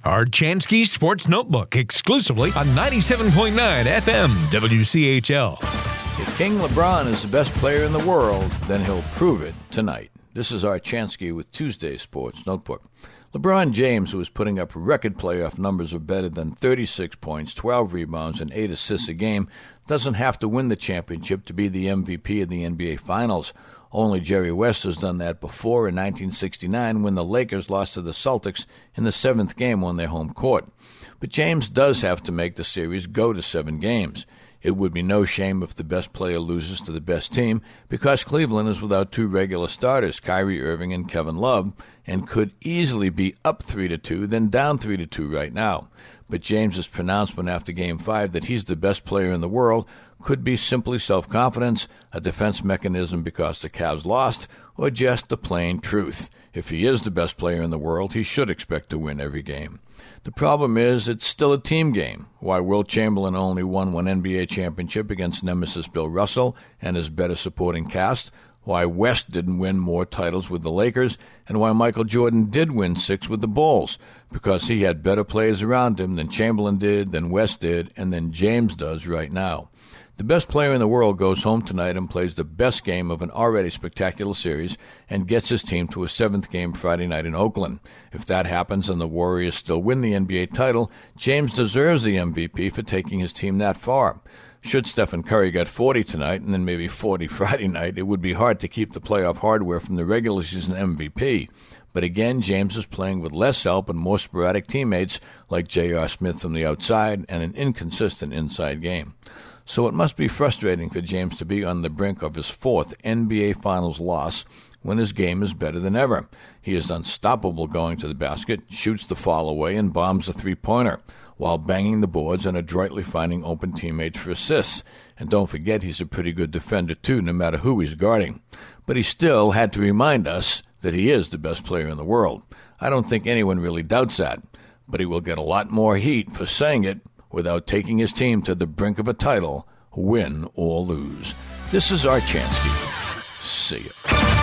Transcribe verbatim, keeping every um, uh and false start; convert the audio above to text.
Archansky Sports Notebook, exclusively on ninety-seven point nine F M W C H L. If King LeBron is the best player in the world, then he'll prove it tonight. This is Archansky with Tuesday Sports Notebook. LeBron James, who is putting up record playoff numbers of better than thirty-six points, twelve rebounds, and eight assists a game, doesn't have to win the championship to be the M V P of the N B A Finals. Only Jerry West has done that before in nineteen sixty-nine when the Lakers lost to the Celtics in the seventh game on their home court. But James does have to make the series go to seven games. It would be no shame if the best player loses to the best team because Cleveland is without two regular starters, Kyrie Irving and Kevin Love, and could easily be up three to two, then down three to two right now. But James's pronouncement after Game five that he's the best player in the world could be simply self-confidence, a defense mechanism because the Cavs lost, or just the plain truth. If he is the best player in the world, he should expect to win every game. The problem is it's still a team game. Why Wilt Chamberlain only won one N B A championship against nemesis Bill Russell and his better supporting cast, why West didn't win more titles with the Lakers, and why Michael Jordan did win six with the Bulls, because he had better players around him than Chamberlain did, than West did, and than James does right now. The best player in the world goes home tonight and plays the best game of an already spectacular series and gets his team to a seventh game Friday night in Oakland. If that happens and the Warriors still win the N B A title, James deserves the M V P for taking his team that far. Should Stephen Curry get forty tonight and then maybe forty Friday night, it would be hard to keep the playoff hardware from the regular season M V P. But again, James is playing with less help and more sporadic teammates like J R. Smith from the outside and an inconsistent inside game. So it must be frustrating for James to be on the brink of his fourth N B A Finals loss when his game is better than ever. He is unstoppable going to the basket, shoots the foul away, and bombs the three-pointer, while banging the boards and adroitly finding open teammates for assists. And don't forget he's a pretty good defender too, no matter who he's guarding. But he still had to remind us that he is the best player in the world. I don't think anyone really doubts that, but he will get a lot more heat for saying it without taking his team to the brink of a title, win or lose. This is Archansky. See ya.